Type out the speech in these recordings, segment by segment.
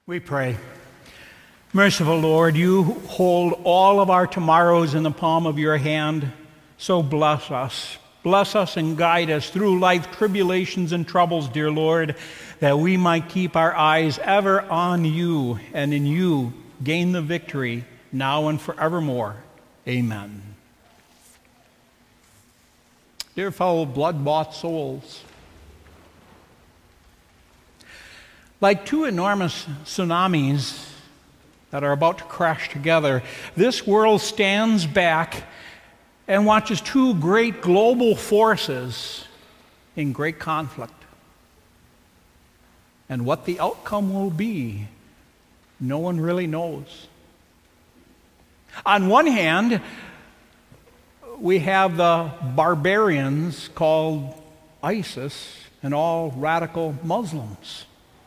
We pray. Merciful Lord, you hold all of our tomorrows in the palm of your hand, so bless us. Bless us and guide us through life tribulations and troubles, dear Lord, that we might keep our eyes ever on you and in you gain the victory now and forevermore. Amen. Dear fellow blood-bought souls, like two enormous tsunamis that are about to crash together, this world stands back and watches two great global forces in great conflict. And what the outcome will be, no one really knows. On one hand, we have the barbarians called ISIS and all radical Muslims.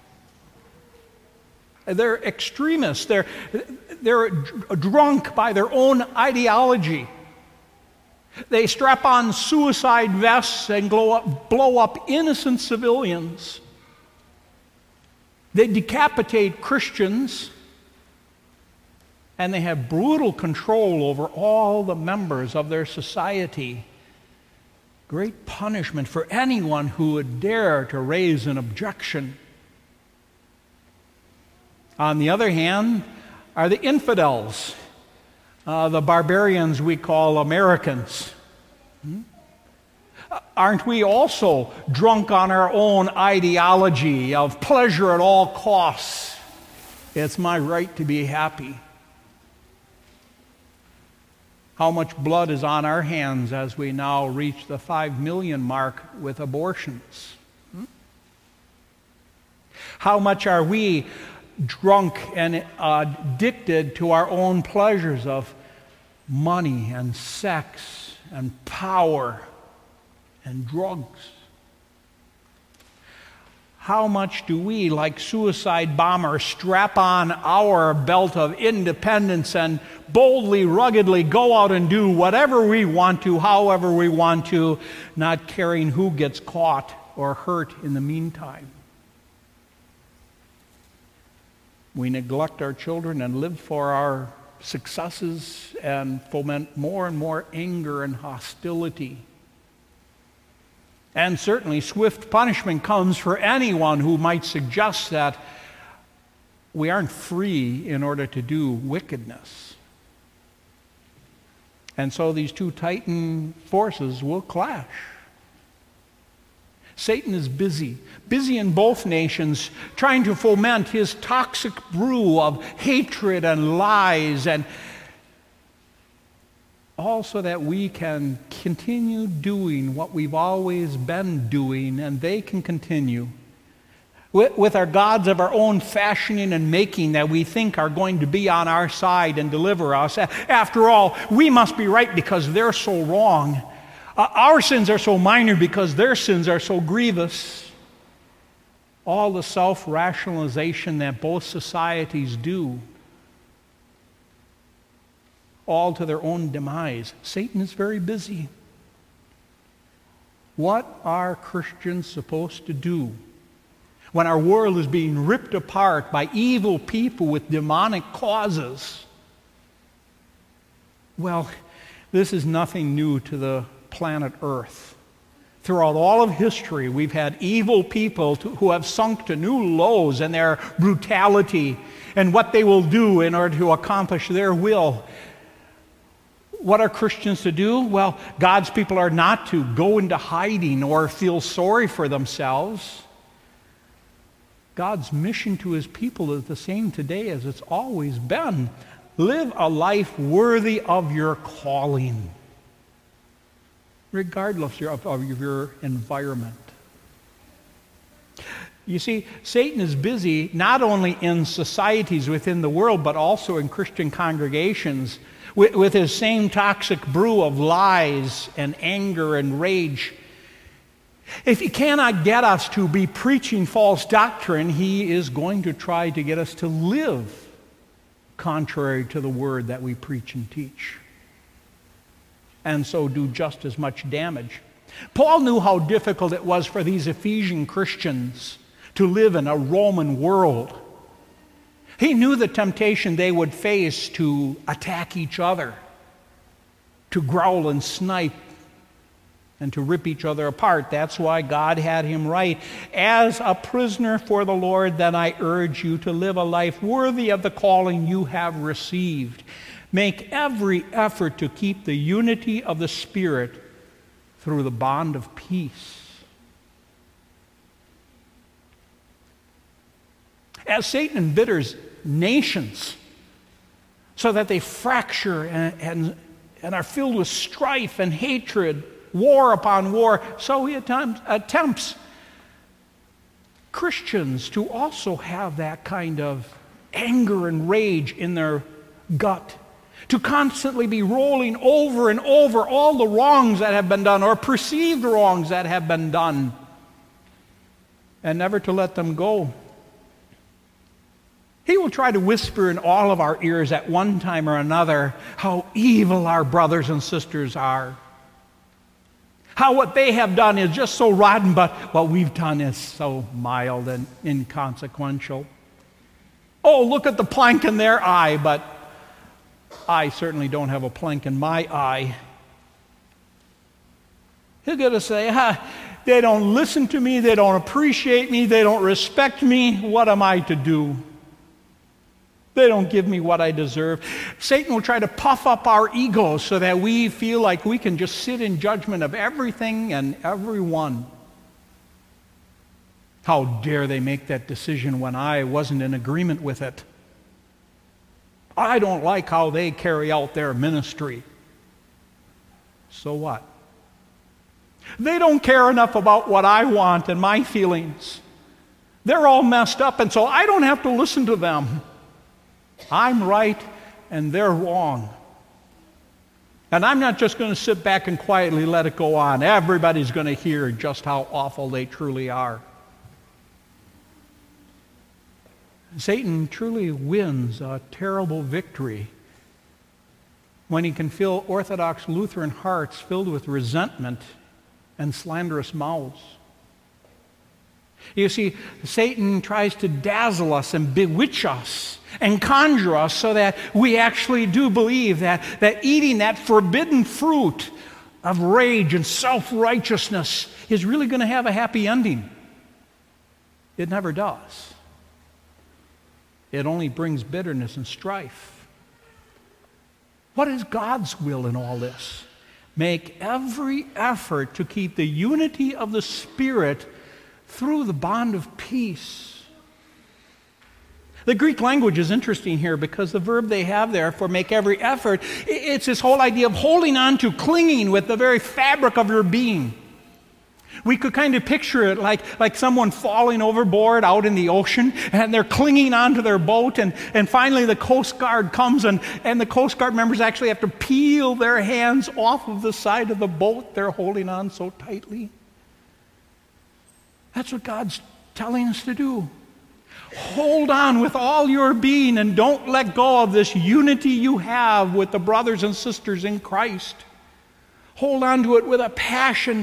They're extremists. They're drunk by their own ideology. They strap on suicide vests and blow up innocent civilians. They decapitate Christians, and they have brutal control over all the members of their society. Great punishment for anyone who would dare to raise an objection. On the other hand are the infidels, the barbarians we call Americans. Aren't we also drunk on our own ideology of pleasure at all costs? It's my right to be happy. How much blood is on our hands as we now reach the 5 million mark with abortions? How much are we drunk and addicted to our own pleasures of money and sex and power and drugs? How much do we, like suicide bombers, strap on our belt of independence and boldly, ruggedly go out and do whatever we want to, however we want to, not caring who gets caught or hurt in the meantime? We neglect our children and live for our successes and foment more and more anger and hostility. And certainly swift punishment comes for anyone who might suggest that we aren't free in order to do wickedness. And so these two titan forces will clash. Satan is busy in both nations, trying to foment his toxic brew of hatred and lies, and all so that we can continue doing what we've always been doing, and they can continue with our gods of our own fashioning and making that we think are going to be on our side and deliver us. After all, we must be right because they're so wrong. Our sins are so minor because their sins are so grievous. All the self-rationalization that both societies do, all to their own demise. Satan is very busy. What are Christians supposed to do when our world is being ripped apart by evil people with demonic causes? Well, this is nothing new to the planet Earth. Throughout all of history, we've had evil people who have sunk to new lows in their brutality and what they will do in order to accomplish their will. What are Christians to do? Well, God's people are not to go into hiding or feel sorry for themselves. God's mission to his people is the same today as it's always been. Live a life worthy of your calling, regardless of your environment. You see, Satan is busy not only in societies within the world, but also in Christian congregations with his same toxic brew of lies and anger and rage. If he cannot get us to be preaching false doctrine, he is going to try to get us to live contrary to the word that we preach and teach, and so do just as much damage. Paul knew how difficult it was for these Ephesian Christians to live in a Roman world. He knew the temptation they would face to attack each other, to growl and snipe, and to rip each other apart. That's why God had him write, "As a prisoner for the Lord, then I urge you to live a life worthy of the calling you have received. Make every effort to keep the unity of the Spirit through the bond of peace." As Satan embitters nations so that they fracture and are filled with strife and hatred, war upon war, so he attempts Christians to also have that kind of anger and rage in their gut, to constantly be rolling over and over all the wrongs that have been done or perceived wrongs that have been done, and never to let them go. He will try to whisper in all of our ears at one time or another how evil our brothers and sisters are. How what they have done is just so rotten, but what we've done is so mild and inconsequential. Oh, look at the plank in their eye, but I certainly don't have a plank in my eye. He's going to say, they don't listen to me, they don't appreciate me, they don't respect me. What am I to do? They don't give me what I deserve. Satan will try to puff up our egos so that we feel like we can just sit in judgment of everything and everyone. How dare they make that decision when I wasn't in agreement with it? I don't like how they carry out their ministry. So what? They don't care enough about what I want and my feelings. They're all messed up, and so I don't have to listen to them. I'm right and they're wrong. And I'm not just going to sit back and quietly let it go on. Everybody's going to hear just how awful they truly are. Satan truly wins a terrible victory when he can fill Orthodox Lutheran hearts filled with resentment and slanderous mouths. You see, Satan tries to dazzle us and bewitch us and conjure us so that we actually do believe that eating that forbidden fruit of rage and self-righteousness is really going to have a happy ending. It never does. It only brings bitterness and strife. What is God's will in all this? Make every effort to keep the unity of the Spirit through the bond of peace. The Greek language is interesting here because the verb they have there for make every effort, it's this whole idea of holding on to, clinging with the very fabric of your being. We could kind of picture it like someone falling overboard out in the ocean, and they're clinging onto their boat, and finally the Coast Guard comes, and the Coast Guard members actually have to peel their hands off of the side of the boat they're holding on so tightly. That's what God's telling us to do. Hold on with all your being and don't let go of this unity you have with the brothers and sisters in Christ. Hold on to it with a passion,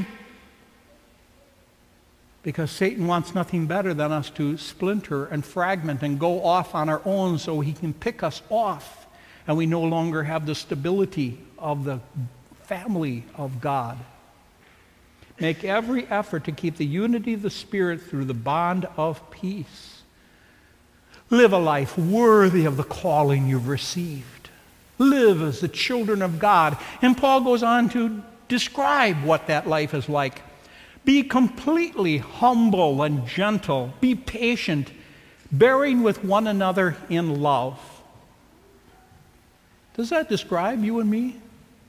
because Satan wants nothing better than us to splinter and fragment and go off on our own so he can pick us off and we no longer have the stability of the family of God. Make every effort to keep the unity of the Spirit through the bond of peace. Live a life worthy of the calling you've received. Live as the children of God. And Paul goes on to describe what that life is like. Be completely humble and gentle. Be patient, bearing with one another in love. Does that describe you and me?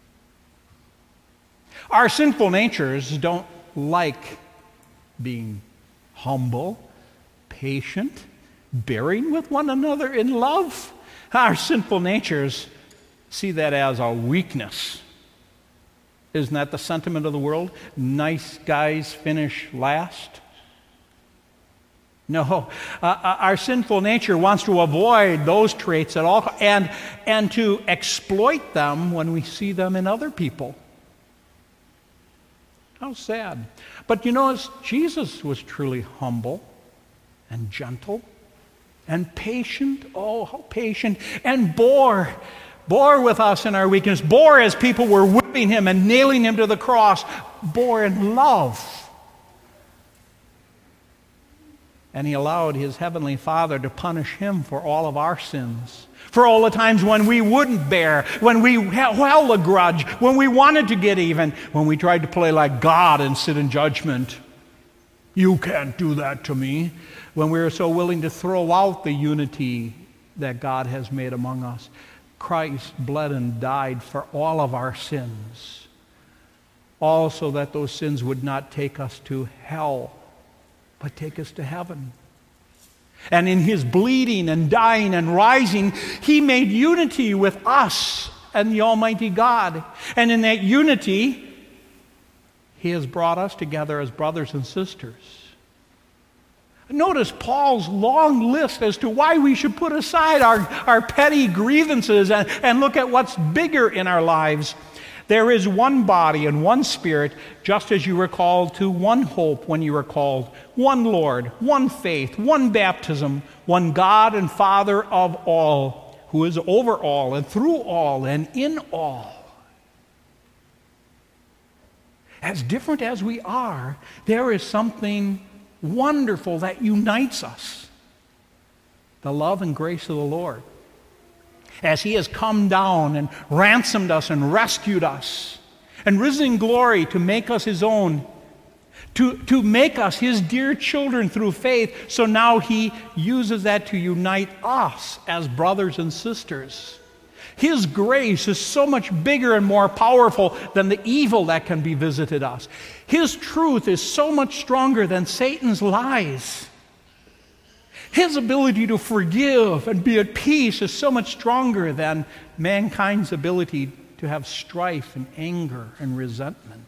Our sinful natures don't like being humble, patient, bearing with one another in love. Our sinful natures see that as a weakness. Isn't that the sentiment of the world? Nice guys finish last. No, our sinful nature wants to avoid those traits at all and to exploit them when we see them in other people. How sad. But you know, Jesus was truly humble and gentle. and patient, oh, how patient, and bore with us in our weakness, bore as people were whipping him and nailing him to the cross, bore in love. And he allowed his heavenly Father to punish him for all of our sins, for all the times when we wouldn't bear, when we held a grudge, when we wanted to get even, when we tried to play like God and sit in judgment. You can't do that to me. When we were so willing to throw out the unity that God has made among us. Christ bled and died for all of our sins, also that those sins would not take us to hell, but take us to heaven. And in his bleeding and dying and rising, he made unity with us and the Almighty God. And in that unity, he has brought us together as brothers and sisters. Notice Paul's long list as to why we should put aside our petty grievances and look at what's bigger in our lives. There is one body and one Spirit, just as you were called to one hope when you were called, one Lord, one faith, one baptism, one God and Father of all, who is over all and through all and in all. As different as we are, there is something wonderful that unites us. The love and grace of the Lord. As he has come down and ransomed us and rescued us and risen in glory to make us his own, to make us his dear children through faith, so now he uses that to unite us as brothers and sisters. His grace is so much bigger and more powerful than the evil that can be visited us. His truth is so much stronger than Satan's lies. His ability to forgive and be at peace is so much stronger than mankind's ability to have strife and anger and resentment.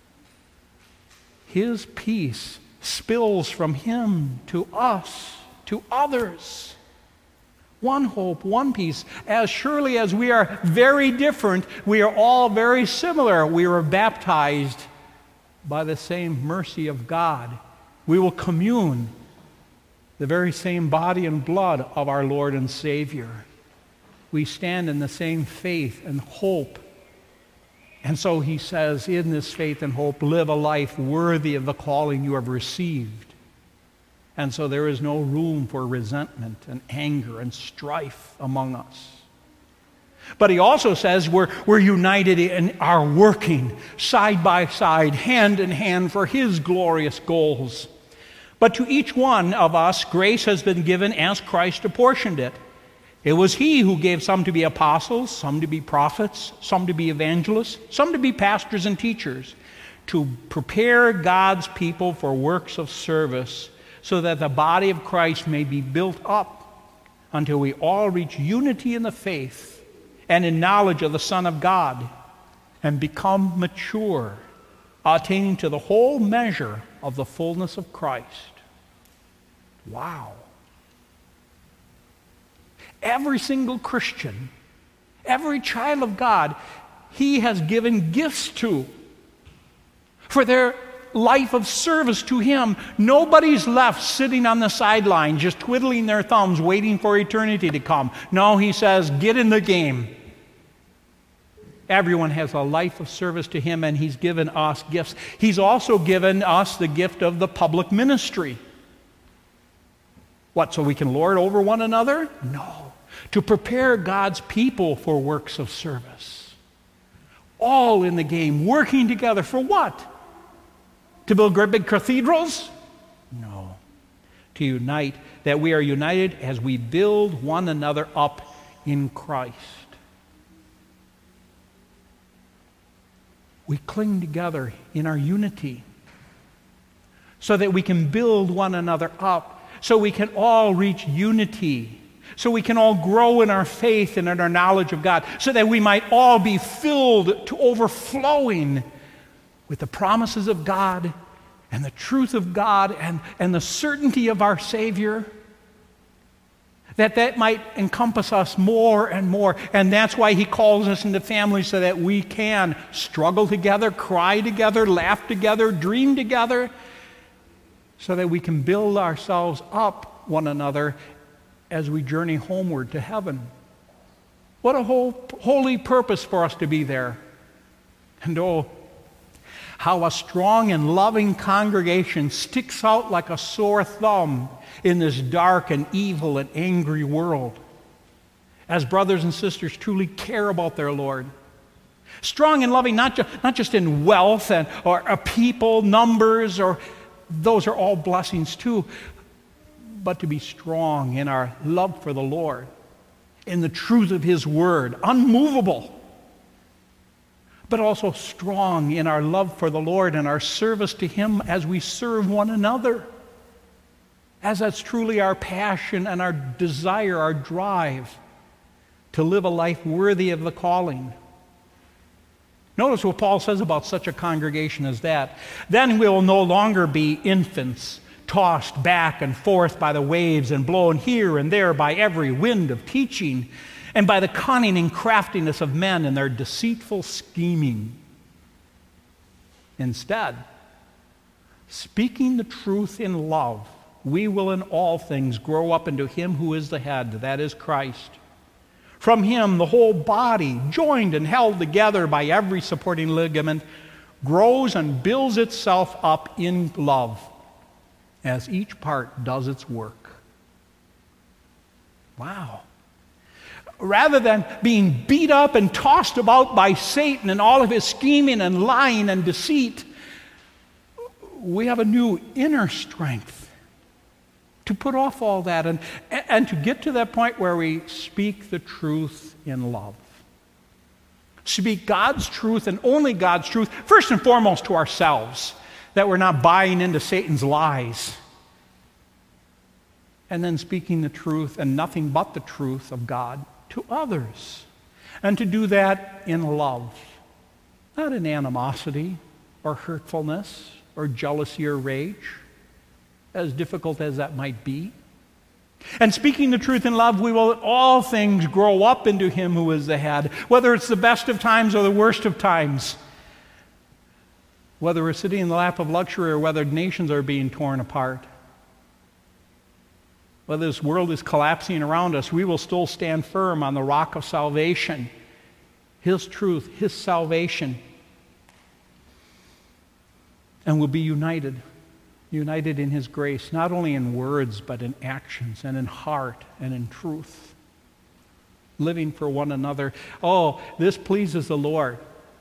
His peace spills from him to us, to others. One hope, one peace. As surely as we are very different, we are all very similar. We were baptized by the same mercy of God. We will commune the very same body and blood of our Lord and Savior. We stand in the same faith and hope. And so he says, in this faith and hope, live a life worthy of the calling you have received. And so there is no room for resentment and anger and strife among us. But he also says we're united in our working side by side, hand in hand for his glorious goals. But to each one of us, grace has been given as Christ apportioned it. It was he who gave some to be apostles, some to be prophets, some to be evangelists, some to be pastors and teachers, to prepare God's people for works of service, so that the body of Christ may be built up until we all reach unity in the faith and in knowledge of the Son of God and become mature, attaining to the whole measure of the fullness of Christ. Wow. Every single Christian, every child of God, he has given gifts to for their life of service to him. Nobody's left sitting on the sideline just twiddling their thumbs waiting for eternity to come. No, he says, get in the game. Everyone has a life of service to him, and he's given us gifts. He's also given us the gift of the public ministry. What, so we can lord over one another? No. To prepare God's people for works of service. All in the game, working together for what? To build great big cathedrals? No. To unite, that we are united as we build one another up in Christ. We cling together in our unity so that we can build one another up, so we can all reach unity, so we can all grow in our faith and in our knowledge of God, so that we might all be filled to overflowing with the promises of God and the truth of God and the certainty of our Savior, that might encompass us more and more. And that's why he calls us into families, so that we can struggle together, cry together, laugh together, dream together, so that we can build ourselves up one another as we journey homeward to heaven. What a holy purpose for us to be there. And oh, how a strong and loving congregation sticks out like a sore thumb in this dark and evil and angry world, as brothers and sisters truly care about their Lord. Strong and loving, not just in wealth or people, numbers, or those are all blessings too, but to be strong in our love for the Lord, in the truth of His Word, unmovable, but also strong in our love for the Lord and our service to Him as we serve one another, as that's truly our passion and our desire, our drive to live a life worthy of the calling. Notice what Paul says about such a congregation as that. Then we will no longer be infants, tossed back and forth by the waves and blown here and there by every wind of teaching, and by the cunning and craftiness of men and their deceitful scheming. Instead, speaking the truth in love, we will in all things grow up into Him who is the head, that is Christ. From Him, the whole body, joined and held together by every supporting ligament, grows and builds itself up in love as each part does its work. Wow. Rather than being beat up and tossed about by Satan and all of his scheming and lying and deceit, we have a new inner strength to put off all that and to get to that point where we speak the truth in love. Speak God's truth and only God's truth, first and foremost to ourselves, that we're not buying into Satan's lies. And then speaking the truth and nothing but the truth of God to others. And to do that in love, not in animosity or hurtfulness or jealousy or rage, as difficult as that might be. And speaking the truth in love, we will in all things grow up into Him who is the head, whether it's the best of times or the worst of times, whether we're sitting in the lap of luxury or whether nations are being torn apart, whether this world is collapsing around us, we will still stand firm on the rock of salvation, His truth, His salvation, and we'll be united in His grace, not only in words, but in actions and in heart and in truth. Living for one another. Oh, this pleases the Lord.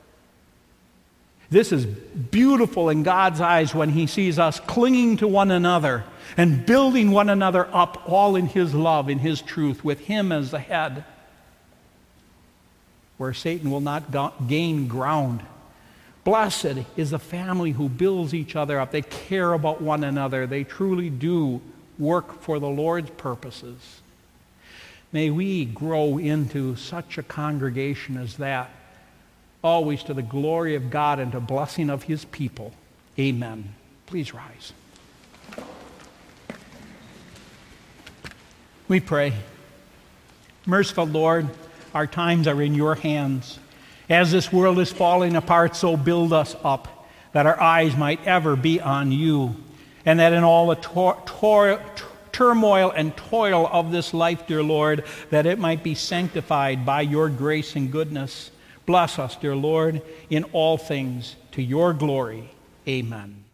This is beautiful in God's eyes when He sees us clinging to one another and building one another up, all in His love, in His truth, with Him as the head, where Satan will not gain ground. Blessed is the family who builds each other up. They care about one another. They truly do work for the Lord's purposes. May we grow into such a congregation as that, always to the glory of God and to blessing of His people. Amen. Please rise. We pray. Merciful Lord, our times are in Your hands. As this world is falling apart, so build us up, that our eyes might ever be on You, and that in all the turmoil and toil of this life, dear Lord, that it might be sanctified by Your grace and goodness. Bless us, dear Lord, in all things to Your glory. Amen.